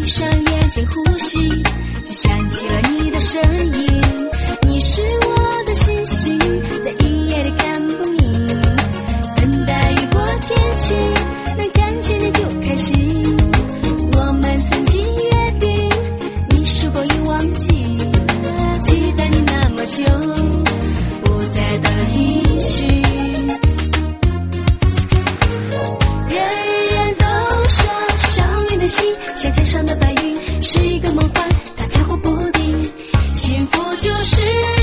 上眼睛呼吸，就想起了你的身影。你是我的星星，在一夜里看不明，等待雨过天晴，能看见你就开心。我们曾经约定，你是否已忘记？期待你那么久，不再等音讯。人人都说少女的心像天上的白云，是一个梦幻，它飘忽不定。幸福就是